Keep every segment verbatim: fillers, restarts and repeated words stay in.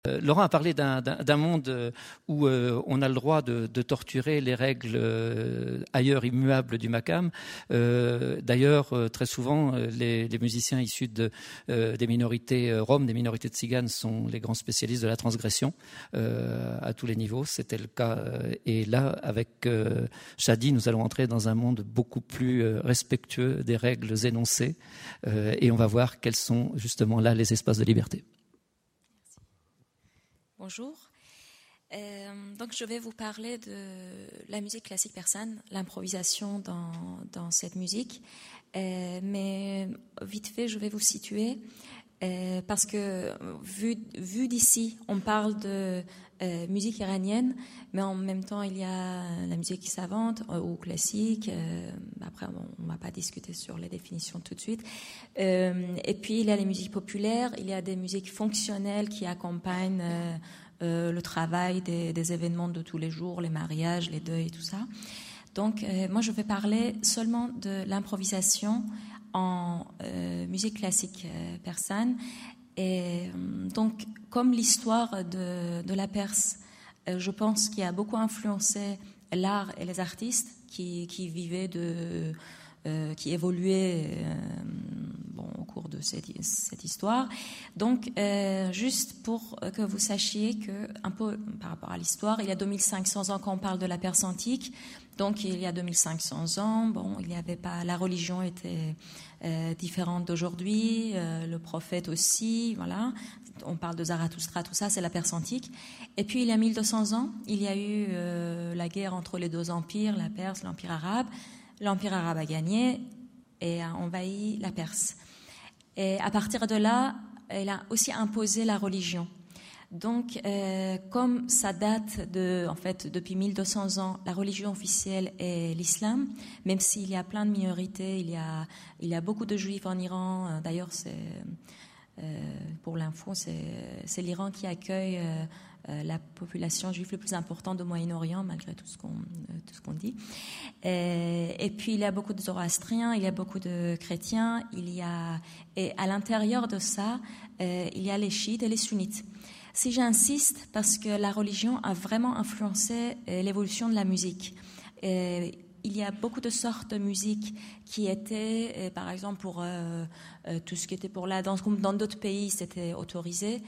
Euh, Laurent a parlé d'un, d'un, d'un monde où euh, on a le droit de, de torturer les règles euh, ailleurs immuables du Makam. Euh, d'ailleurs, euh, très souvent, les, les musiciens issus de, euh, des minorités euh, roms, des minorités tziganes, sont les grands spécialistes de la transgression euh, à tous les niveaux. C'était le cas. Euh, et là, avec euh, Shadi, nous allons entrer dans un monde beaucoup plus euh, respectueux des règles énoncées. Euh, et on va voir quels sont justement là les espaces de liberté. Bonjour. Euh, donc je vais vous parler de la musique classique persane, l'improvisation dans, dans cette musique. Euh, mais vite fait, je vais vous situer euh, parce que vu, vu d'ici, on parle de euh, musique iranienne, mais en même temps, il y a la musique savante euh, ou classique. Euh, après, on ne va pas discuter sur les définitions tout de suite. Euh, et puis, il y a les musiques populaires, il y a des musiques fonctionnelles qui accompagnent euh, euh, le travail des, des événements de tous les jours, les mariages, les deuils, tout ça. Donc, euh, moi, je vais parler seulement de l'improvisation en euh, musique classique euh, persane. Et euh, donc, comme l'histoire de, de la Perse, euh, je pense qu'il a beaucoup influencé l'art et les artistes qui, qui vivaient de... Euh, qui évoluait euh, bon, au cours de cette, cette histoire. Donc, euh, juste pour que vous sachiez que, un peu par rapport à l'histoire, il y a deux mille cinq cents ans qu'on parle de la Perse antique. Donc, il y a deux mille cinq cents ans, bon, il y avait pas, la religion était euh, différente d'aujourd'hui, euh, le prophète aussi, voilà. On parle de Zarathustra, tout ça, c'est la Perse antique. Et puis, il y a mille deux cents ans, il y a eu euh, la guerre entre les deux empires, la Perse, l'Empire arabe. L'Empire arabe a gagné et a envahi la Perse. Et à partir de là, il a aussi imposé la religion. Donc, euh, comme ça date de, en fait, depuis mille deux cents ans, la religion officielle est l'islam, même s'il y a plein de minorités, il y a, il y a beaucoup de juifs en Iran. D'ailleurs, c'est, euh, pour l'info, c'est, c'est l'Iran qui accueille euh, Euh, la population juive le plus importante au Moyen-Orient, malgré tout ce qu'on, euh, tout ce qu'on dit. Et, et puis, il y a beaucoup de zoroastriens, il y a beaucoup de chrétiens, il y a, et à l'intérieur de ça, euh, il y a les chiites et les sunnites. Si j'insiste, parce que la religion a vraiment influencé euh, l'évolution de la musique. Euh, Il y a beaucoup de sortes de musique qui étaient, euh, par exemple, pour euh, euh, tout ce qui était pour la danse, comme dans d'autres pays, c'était autorisé.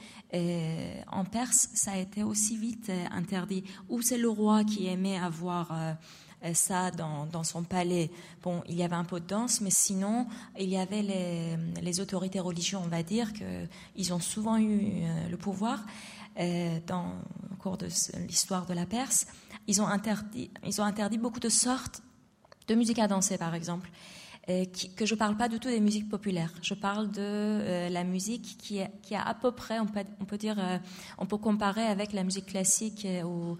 Et en Perse, ça a été aussi vite euh, interdit. Ou c'est le roi qui aimait avoir euh, ça dans, dans son palais. Bon, il y avait un peu de danse, mais sinon, il y avait les, les autorités religieuses, on va dire, qu'ils ont souvent eu euh, le pouvoir euh, dans, au cours de l'histoire de la Perse. Ils ont interdit, ils ont interdit beaucoup de sortes de musique à danser, par exemple, euh, qui, que je ne parle pas du tout des musiques populaires. Je parle de euh, la musique qui, est, qui a à peu près, on peut, on peut dire, euh, on peut comparer avec la musique classique euh, où,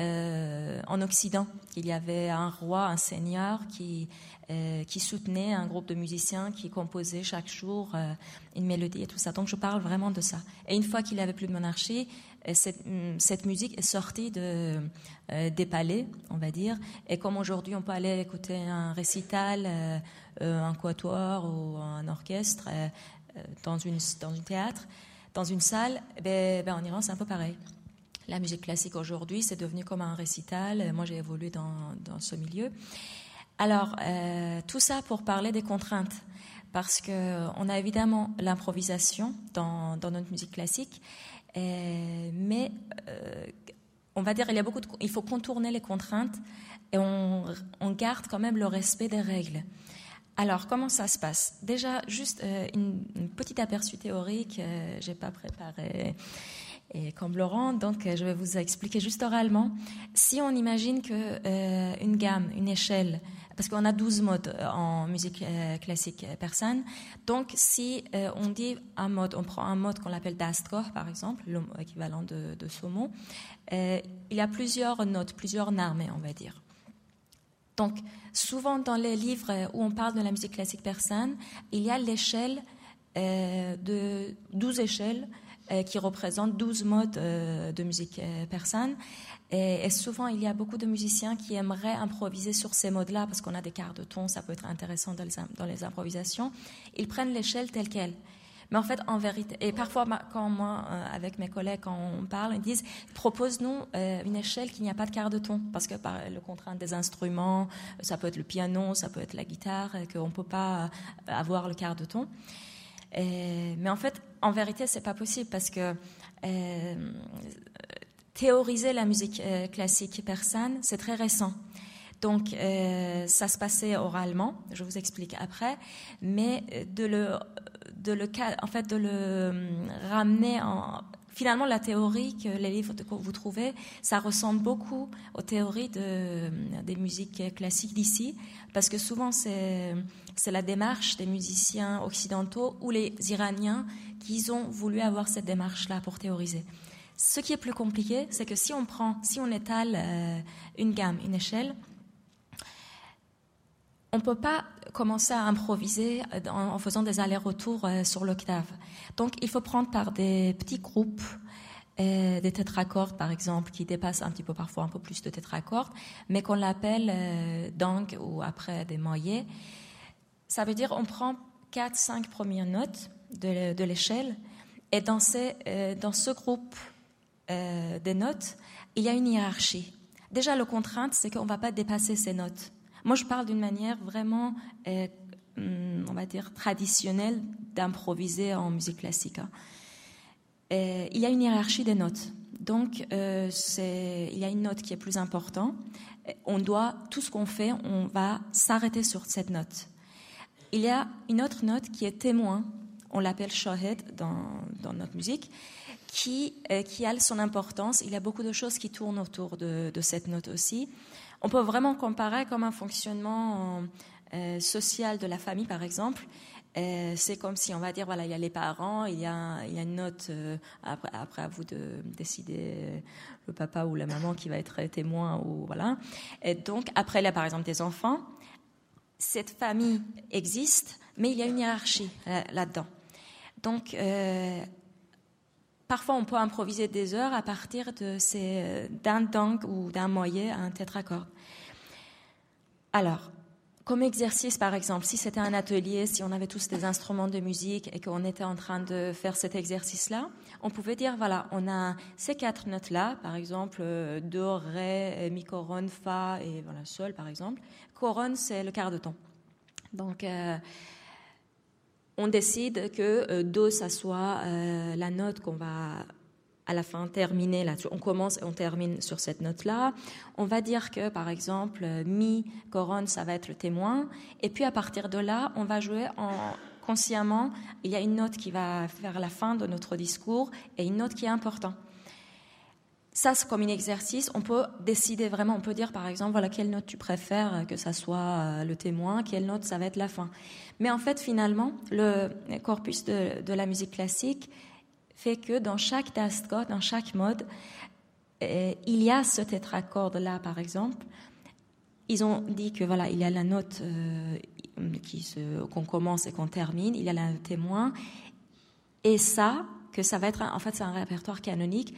euh, en Occident. Il y avait un roi, un seigneur qui, euh, qui soutenait un groupe de musiciens qui composaient chaque jour euh, une mélodie et tout ça. Donc je parle vraiment de ça. Et une fois qu'il n'y avait plus de monarchie, Cette, cette musique est sortie de, euh, des palais, on va dire. Et comme aujourd'hui, on peut aller écouter un récital, euh, euh, un quatuor ou un orchestre euh, dans, une, dans un théâtre, dans une salle, ben, ben en Iran, c'est un peu pareil. La musique classique aujourd'hui, c'est devenu comme un récital. Moi, j'ai évolué dans, dans ce milieu. Alors, euh, tout ça pour parler des contraintes. Parce qu'on a évidemment l'improvisation dans, dans notre musique classique. Euh, mais euh, on va dire il y a beaucoup de, il faut contourner les contraintes et on, on garde quand même le respect des règles. Alors comment ça se passe? Déjà juste euh, une, une petite aperçu théorique, euh, j'ai pas préparé et comme Laurent, donc euh, je vais vous expliquer juste oralement. Si on imagine que euh, une gamme, une échelle, parce qu'on a douze modes en musique euh, classique persane. Donc, si euh, on dit un mode, on prend un mode qu'on appelle dastkor, par exemple, l'équivalent de, de ce mot, euh, il y a plusieurs notes, plusieurs narmés, on va dire. Donc, souvent dans les livres où on parle de la musique classique persane, il y a l'échelle euh, de douze échelles euh, qui représentent douze modes euh, de musique euh, persane. Et, et souvent, il y a beaucoup de musiciens qui aimeraient improviser sur ces modes-là, parce qu'on a des quarts de ton, ça peut être intéressant dans les, dans les improvisations. Ils prennent l'échelle telle qu'elle. Mais en fait, en vérité, et parfois, quand moi, euh, avec mes collègues, quand on parle, ils disent, propose-nous euh, une échelle qui n'y a pas de quart de ton, parce que par le contrainte des instruments, ça peut être le piano, ça peut être la guitare, qu'on ne peut pas avoir le quart de ton. Et, mais en fait, en vérité, c'est pas possible, parce que euh, théoriser la musique euh, classique persane, c'est très récent. Donc, euh, ça se passait oralement, je vous explique après, mais de le, de le, en fait, de le ramener en... Finalement, la théorie que les livres que vous trouvez, ça ressemble beaucoup aux théories de, des musiques classiques d'ici, parce que souvent, c'est, c'est la démarche des musiciens occidentaux ou les Iraniens qui ont voulu avoir cette démarche-là pour théoriser. Ce qui est plus compliqué, c'est que si on prend, si on étale euh, une gamme, une échelle, on ne peut pas commencer à improviser en faisant des allers-retours sur l'octave. Donc, il faut prendre par des petits groupes, euh, des tétracordes, par exemple, qui dépassent un petit peu, parfois un peu plus de tétracordes, mais qu'on l'appelle euh, dang ou après des moyets. Ça veut dire qu'on prend quatre, cinq premières notes de, de l'échelle, et dans, ces, euh, dans ce groupe euh, des notes, il y a une hiérarchie. Déjà, la contrainte, c'est qu'on ne va pas dépasser ces notes. Moi, je parle d'une manière vraiment, euh, on va dire, traditionnelle d'improviser en musique classique. Hein. Et il y a une hiérarchie des notes. Donc, euh, c'est, il y a une note qui est plus importante. On doit, tout ce qu'on fait, on va s'arrêter sur cette note. Il y a une autre note qui est témoin. On l'appelle shohed dans, dans notre musique, qui, euh, qui a son importance. Il y a beaucoup de choses qui tournent autour de, de cette note aussi. On peut vraiment comparer comme un fonctionnement euh, social de la famille, par exemple. Euh, c'est comme si on va dire, voilà, il y a les parents, il y a, il y a une note, euh, après, après à vous de décider euh, le papa ou la maman qui va être témoin, ou voilà. Et donc, après, il y a par exemple des enfants. Cette famille existe, mais il y a une hiérarchie euh, là-dedans. Donc, euh, parfois, on peut improviser des heures à partir de ces, d'un dang ou d'un moyen à un tétracorde. Alors, comme exercice, par exemple, si c'était un atelier, si on avait tous des instruments de musique et qu'on était en train de faire cet exercice-là, on pouvait dire, voilà, on a ces quatre notes-là, par exemple, do, ré, mi, coron, fa et voilà, sol, par exemple. Coron, c'est le quart de ton. Donc, euh, on décide que euh, do, ça soit euh, la note qu'on va à la fin terminer là-dessus. On commence et on termine sur cette note-là. On va dire que, par exemple, mi, coron, ça va être le témoin. Et puis, à partir de là, on va jouer en, consciemment. Il y a une note qui va faire la fin de notre discours et une note qui est importante. Ça, c'est comme un exercice. On peut décider vraiment, on peut dire, par exemple, voilà, quelle note tu préfères que ça soit le témoin, quelle note ça va être la fin. Mais en fait, finalement, le corpus de, de la musique classique fait que dans chaque taste-code, dans chaque mode, euh, il y a ce tétracorde-là, par exemple. Ils ont dit que voilà, il y a la note euh, qui se, qu'on commence et qu'on termine, il y a le témoin, et ça, que ça va être, en fait, c'est un répertoire canonique.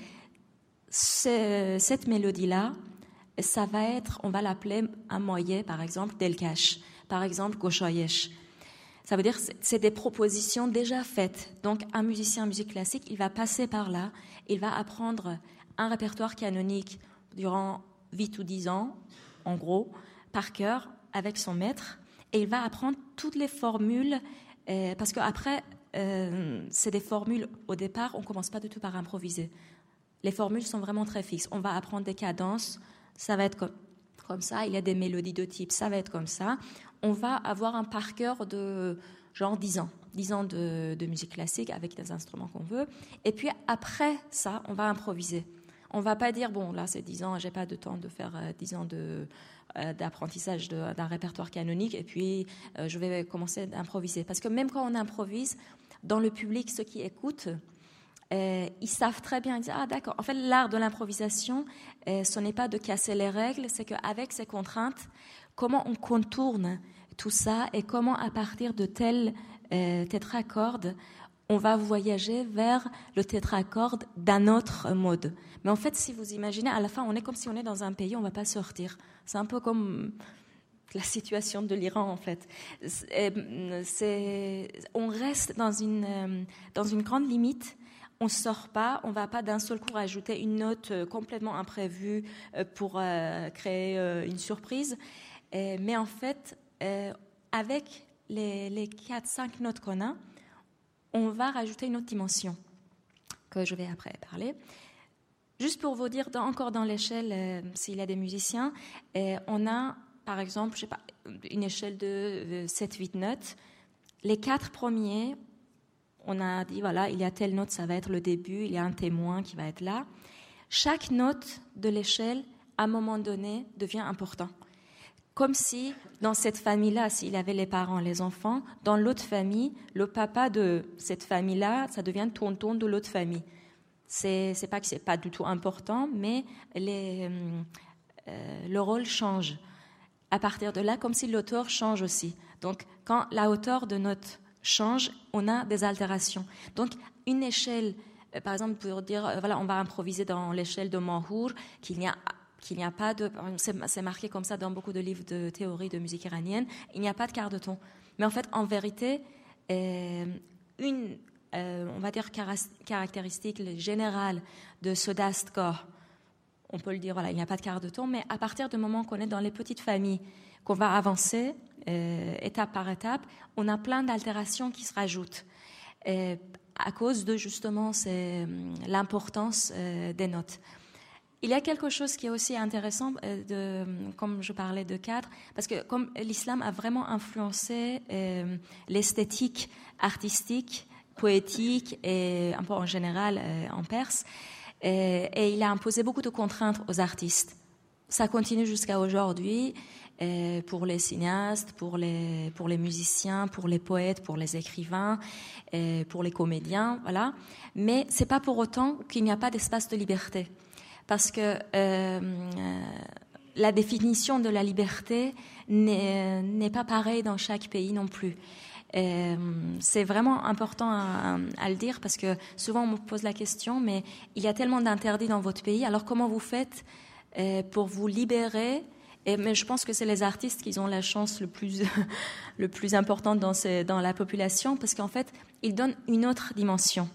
C'est, cette mélodie-là, ça va être, on va l'appeler un moyen, par exemple, Delkash, par exemple, Goshoyesh. Ça veut dire que c'est des propositions déjà faites. Donc, un musicien en musique classique, il va passer par là, il va apprendre un répertoire canonique durant huit ou dix ans, en gros, par cœur, avec son maître, et il va apprendre toutes les formules, euh, parce qu'après, euh, c'est des formules, au départ, on ne commence pas du tout par improviser. Les formules sont vraiment très fixes. On va apprendre des cadences, ça va être comme, comme ça. Il y a des mélodies de type, ça va être comme ça. On va avoir un par cœur de genre dix ans, dix ans de, de musique classique avec des instruments qu'on veut. Et puis après ça, on va improviser. On ne va pas dire, bon, là c'est dix ans, je n'ai pas de temps de faire euh, dix ans de, euh, d'apprentissage de, d'un répertoire canonique, et puis euh, je vais commencer à improviser. Parce que même quand on improvise, dans le public, ceux qui écoutent, Euh, ils savent très bien, ils disent, ah d'accord, en fait l'art de l'improvisation, euh, ce n'est pas de casser les règles, c'est qu'avec ces contraintes, comment on contourne tout ça et comment à partir de tel euh, tétracorde, on va voyager vers le tétracorde d'un autre mode. Mais en fait, si vous imaginez, à la fin, on est comme si on est dans un pays, on ne va pas sortir. C'est un peu comme la situation de l'Iran, en fait. C'est, c'est, on reste dans une, dans une grande limite. On ne sort pas, on ne va pas d'un seul coup rajouter une note complètement imprévue pour euh, créer euh, une surprise. Et, mais en fait, euh, avec les, les quatre cinq notes qu'on a, on va rajouter une autre dimension que je vais après parler. Juste pour vous dire, dans, encore dans l'échelle, euh, s'il y a des musiciens, euh, on a, par exemple, je sais pas, une échelle de sept huit notes. Les quatre premiers, on a dit, voilà, il y a telle note, ça va être le début, il y a un témoin qui va être là. Chaque note de l'échelle, à un moment donné, devient important. Comme si, dans cette famille-là, s'il avait les parents, les enfants, dans l'autre famille, le papa de cette famille-là, ça devient tonton de l'autre famille. C'est, c'est pas que c'est pas du tout important, mais les, euh, le rôle change. À partir de là, comme si l'auteur change aussi. Donc, quand la hauteur de note change, on a des altérations. Donc, une échelle, euh, par exemple, pour dire, euh, voilà, on va improviser dans l'échelle de Manhour, qu'il n'y a, qu'il n'y a pas de, c'est, c'est marqué comme ça dans beaucoup de livres de théorie de musique iranienne, il n'y a pas de quart de ton. Mais en fait, en vérité, euh, une, euh, on va dire, caractéristique générale de ce dastgah, on peut le dire, voilà, il n'y a pas de quart de ton, mais à partir du moment qu'on est dans les petites familles, qu'on va avancer, euh, étape par étape, on a plein d'altérations qui se rajoutent euh, à cause de justement c'est, l'importance euh, des notes. Il y a quelque chose qui est aussi intéressant, euh, de, comme je parlais de cadre, parce que comme l'islam a vraiment influencé euh, l'esthétique artistique, poétique et un peu en général euh, en Perse, euh, et il a imposé beaucoup de contraintes aux artistes. Ça continue jusqu'à aujourd'hui. Euh, pour les cinéastes, pour les, pour les musiciens, pour les poètes, pour les écrivains, euh, pour les comédiens, voilà. Mais c'est pas pour autant qu'il n'y a pas d'espace de liberté. Parce que euh, la définition de la liberté n'est, n'est pas pareille dans chaque pays non plus. Euh, c'est vraiment important à, à le dire parce que souvent on me pose la question, mais il y a tellement d'interdits dans votre pays, alors comment vous faites euh, pour vous libérer? Et, mais je pense que c'est les artistes qui ont la chance le plus, le plus importante dans, ces, dans la population parce qu'en fait, ils donnent une autre dimension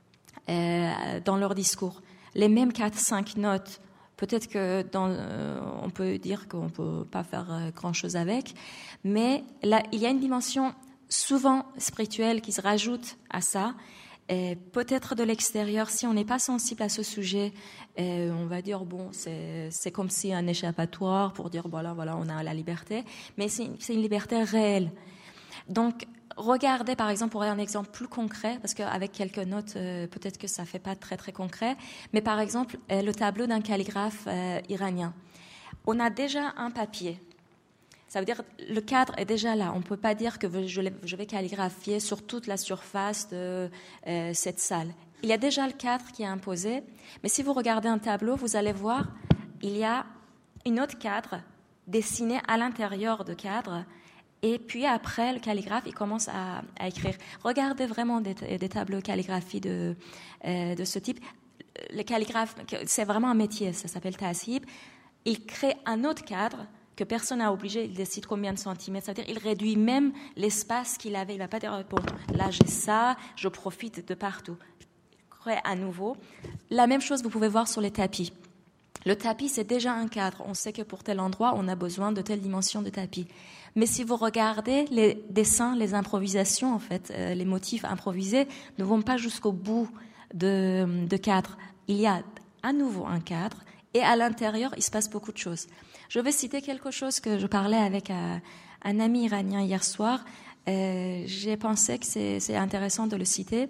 euh, dans leur discours. Les mêmes quatre cinq notes, peut-être que dans, euh, on peut dire qu'on ne peut pas faire euh, grand-chose avec, mais là, il y a une dimension souvent spirituelle qui se rajoute à ça. Et peut-être de l'extérieur, si on n'est pas sensible à ce sujet, euh, on va dire bon, c'est, c'est comme si un échappatoire pour dire voilà, voilà, on a la liberté, mais c'est une, c'est une liberté réelle. Donc, regardez par exemple, pour un exemple plus concret, parce qu'avec quelques notes, euh, peut-être que ça fait pas très très concret, mais par exemple, euh, le tableau d'un calligraphe euh, iranien. On a déjà un papier. Ça veut dire le cadre est déjà là. On ne peut pas dire que je vais calligraphier sur toute la surface de euh, cette salle. Il y a déjà le cadre qui est imposé. Mais si vous regardez un tableau, vous allez voir, il y a une autre cadre dessiné à l'intérieur de cadre. Et puis après, le calligraphe, il commence à, à écrire. Regardez vraiment des, des tableaux de calligraphie de, euh, de ce type. Le calligraphe, c'est vraiment un métier, ça s'appelle tasib. Il crée un autre cadre que personne n'a obligé, il décide combien de centimètres, c'est-à-dire il réduit même l'espace qu'il avait. Il ne va pas dire, bon, là j'ai ça, je profite de partout. Il crée à nouveau. La même chose, vous pouvez voir sur les tapis. Le tapis, c'est déjà un cadre. On sait que pour tel endroit, on a besoin de telle dimension de tapis. Mais si vous regardez les dessins, les improvisations, en fait, euh, les motifs improvisés ne vont pas jusqu'au bout de, de cadre. Il y a à nouveau un cadre et à l'intérieur, il se passe beaucoup de choses. Je vais citer quelque chose que je parlais avec un, un ami iranien hier soir. Euh, j'ai pensé que c'est, c'est intéressant de le citer.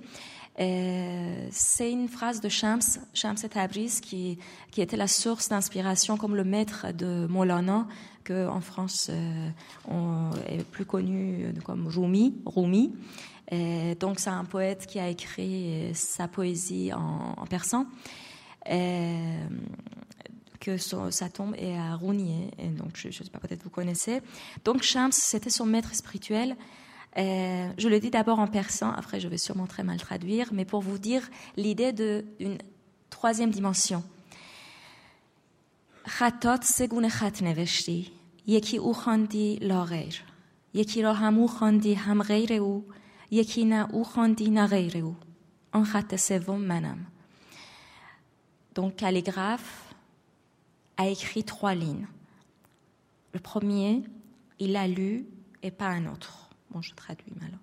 Euh, c'est une phrase de Shams, Shams Tabriz, qui, qui était la source d'inspiration comme le maître de Maulana, que en France euh, on est plus connu comme Rumi. Rumi. Et donc c'est un poète qui a écrit sa poésie en, en persan. Et, que son, sa tombe est à Rounier, et donc je ne sais pas, peut-être vous connaissez. Donc Shams, c'était son maître spirituel. Euh, je le dis d'abord en persan, après je vais sûrement très mal traduire, mais pour vous dire l'idée de, d'une troisième dimension. Khatat segune khat neveshti, یکی او خواندی لا غیر، یکی را هم او خواندی هم غیر او، یکی نه او خواندی نه غیر او. آن خط سوم منم. Donc calligraphe a écrit trois lignes. Le premier, il l'a lu et pas un autre. Bon, je traduis maintenant.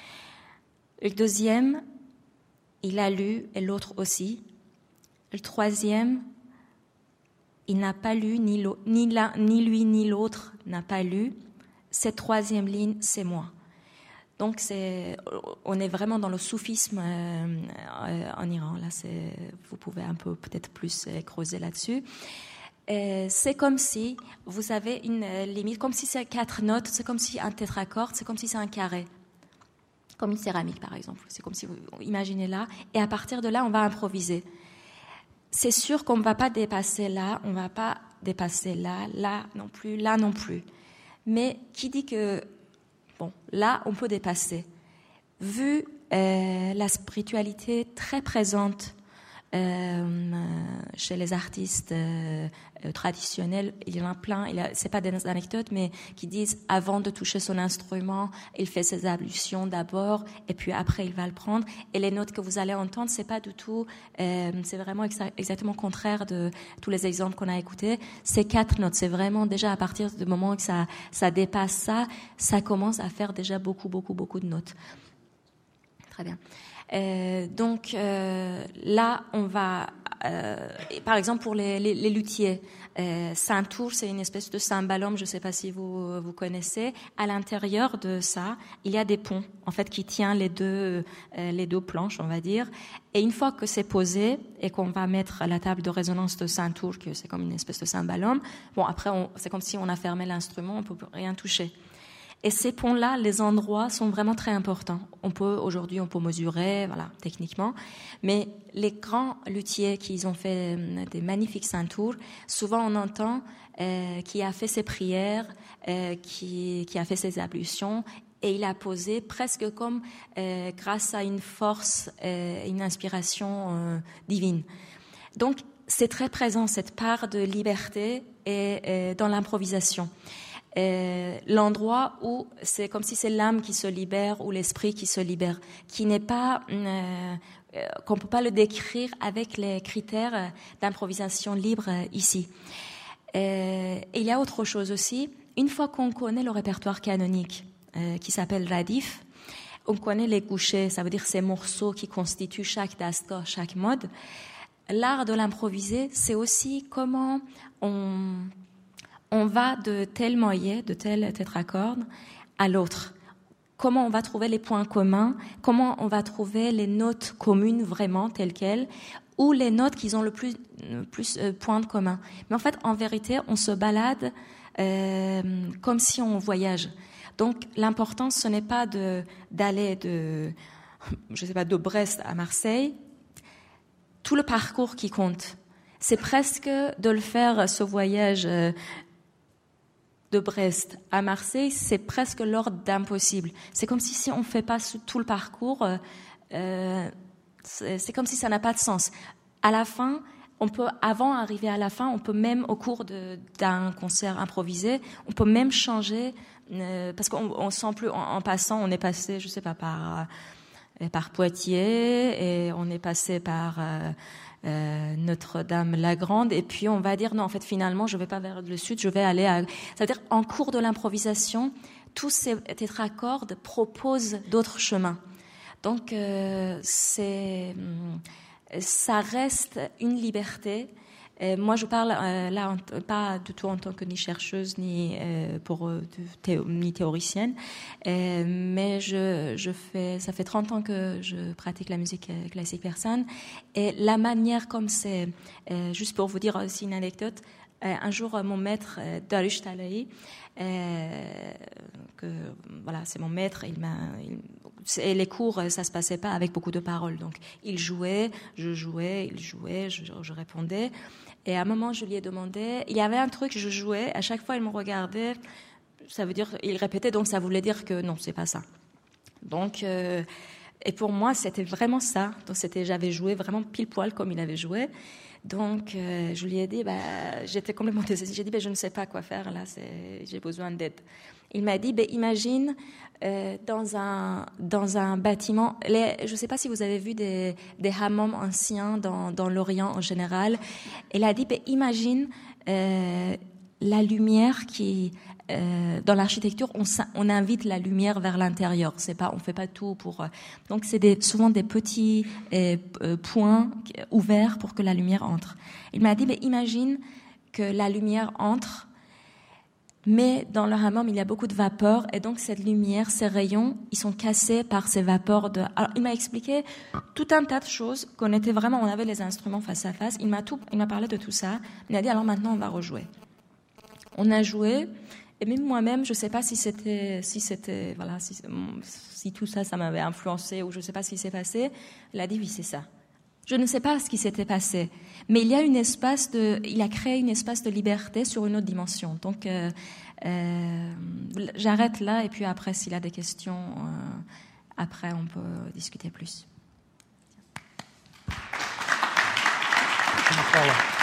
Le deuxième, il l'a lu et l'autre aussi. Le troisième, il n'a pas lu, ni, ni, la, ni lui ni l'autre n'a pas lu. Cette troisième ligne, c'est moi. Donc, c'est, on est vraiment dans le soufisme euh, euh, en Iran. Là, c'est, vous pouvez un peu peut-être plus euh, creuser là-dessus. Euh, c'est comme si vous avez une euh, limite, comme si c'est quatre notes, c'est comme si un tétracorde, c'est comme si c'est un carré. Comme une céramique, par exemple. C'est comme si vous imaginez là. Et à partir de là, on va improviser. C'est sûr qu'on ne va pas dépasser là, on ne va pas dépasser là, là non plus, là non plus. Mais qui dit que, bon, là, on peut dépasser. Vu euh, la spiritualité très présente euh, chez les artistes euh, euh, traditionnels, il y en a plein, il y a, c'est pas des anecdotes, mais qui disent avant de toucher son instrument, il fait ses ablutions d'abord, et puis après il va le prendre. Et les notes que vous allez entendre, c'est pas du tout, euh, c'est vraiment exa- exactement contraire de tous les exemples qu'on a écoutés. C'est quatre notes, c'est vraiment déjà à partir du moment que ça, ça dépasse ça, ça commence à faire déjà beaucoup, beaucoup, beaucoup de notes. Très bien. Euh, donc euh, là, on va, euh, par exemple pour les, les, les luthiers, euh, ceinture, c'est une espèce de cymbalum, je ne sais pas si vous vous connaissez. À l'intérieur de ça, il y a des ponts, en fait, qui tiennent les deux euh, les deux planches, on va dire. Et une fois que c'est posé et qu'on va mettre la table de résonance de ceinture, que c'est comme une espèce de cymbalum, bon après, on, c'est comme si on a fermé l'instrument, on peut rien toucher. Et ces ponts-là, les endroits sont vraiment très importants. On peut, aujourd'hui, on peut mesurer, voilà, techniquement. Mais les grands luthiers qui ont fait des magnifiques ceintures, souvent on entend euh, qui a fait ses prières, euh, qui, qui a fait ses ablutions, et il a posé presque comme euh, grâce à une force, euh, une inspiration euh, divine. Donc, c'est très présent, cette part de liberté et, et dans l'improvisation. Euh, l'endroit où c'est comme si c'est l'âme qui se libère ou l'esprit qui se libère, qui n'est pas euh, euh, qu'on peut pas le décrire avec les critères d'improvisation libre euh, ici. Euh, et il y a autre chose aussi. Une fois qu'on connaît le répertoire canonique euh, qui s'appelle Radif, on connaît les couchés, ça veut dire ces morceaux qui constituent chaque dasta, chaque mode. L'art de l'improviser, c'est aussi comment on on va de tel moyen, de tel tétracorde à l'autre. Comment on va trouver les points communs, comment on va trouver les notes communes vraiment telles quelles, ou les notes qui ont le plus, plus euh, points communs. Mais en fait, en vérité, on se balade euh, comme si on voyage. Donc, l'important, ce n'est pas de, d'aller de, je sais pas, de Brest à Marseille. Tout le parcours qui compte. C'est presque de le faire, ce voyage euh, de Brest à Marseille, c'est presque l'ordre d'impossible. C'est comme si, si on ne fait pas tout le parcours, euh, c'est, c'est comme si ça n'a pas de sens. À la fin, on peut, avant d'arriver à la fin, on peut même, au cours de, d'un concert improvisé, on peut même changer, euh, parce qu'on on sent plus, en, en passant, on est passé, je sais pas, par, euh, par Poitiers, et on est passé par... Euh, Euh, Notre-Dame-la-Grande, et puis on va dire non, en fait finalement je vais pas vers le sud, je vais aller à... c'est-à-dire en cours de l'improvisation, tous ces tétracordes proposent d'autres chemins. Donc euh, c'est ça reste une liberté. Euh, moi, je parle euh, là en, pas du tout en tant que ni chercheuse ni euh, pour euh, théo, ni théoricienne, euh, mais je, je fais ça fait trente ans que je pratique la musique classique persane, et la manière comme c'est, euh, juste pour vous dire aussi une anecdote, euh, un jour mon maître euh, Dariush Talayi, euh, que voilà, c'est mon maître, il m'a il, et les cours, ça se passait pas avec beaucoup de paroles. Donc, il jouait, je jouais, il jouait, je, je répondais. Et à un moment, je lui ai demandé, il y avait un truc, je jouais, à chaque fois, il me regardait, ça veut dire, il répétait, donc ça voulait dire que non, c'est pas ça. Donc, euh, et pour moi, c'était vraiment ça. Donc, c'était, j'avais joué vraiment pile poil comme il avait joué. Donc, euh, je lui ai dit, bah, j'étais complètement désespérée. J'ai dit, bah, je ne sais pas quoi faire, là, c'est, j'ai besoin d'aide. Il m'a dit, bah, imagine euh, dans, un, dans un bâtiment, les, je ne sais pas si vous avez vu des, des hammams anciens dans, dans l'Orient en général. Il a dit, bah, imagine euh, la lumière qui... Euh, dans l'architecture, on, on invite la lumière vers l'intérieur. C'est pas, on fait pas tout pour. Euh, donc c'est des, souvent des petits euh, euh, points ouverts pour que la lumière entre. Il m'a dit, mais imagine que la lumière entre, mais dans le hammam il y a beaucoup de vapeur et donc cette lumière, ces rayons, ils sont cassés par ces vapeurs de. Alors il m'a expliqué tout un tas de choses qu'on était vraiment, on avait les instruments face à face. Il m'a tout, il m'a parlé de tout ça. Il a dit alors maintenant on va rejouer. On a joué. Et même moi-même, je ne sais pas si c'était, si c'était, voilà, si, si tout ça, ça m'avait influencé ou je ne sais pas ce qui s'est passé. Il a dit oui, c'est ça. Je ne sais pas ce qui s'était passé, mais il y a une espace de, il a créé une espace de liberté sur une autre dimension. Donc, euh, euh, j'arrête là et puis après, s'il a des questions, euh, après, on peut discuter plus. Merci.